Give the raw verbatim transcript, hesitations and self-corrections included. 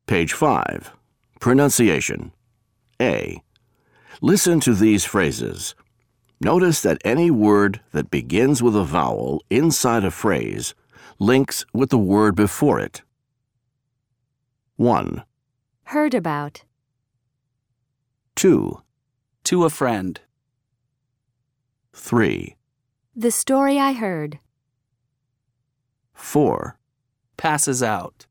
Page five. Pronunciation. A. Listen to these phrases. Notice that any word that begins with a vowel inside a phrase links with the word before it. one. Heard about. two. To a friend. three. The story I heard. four. Passes out.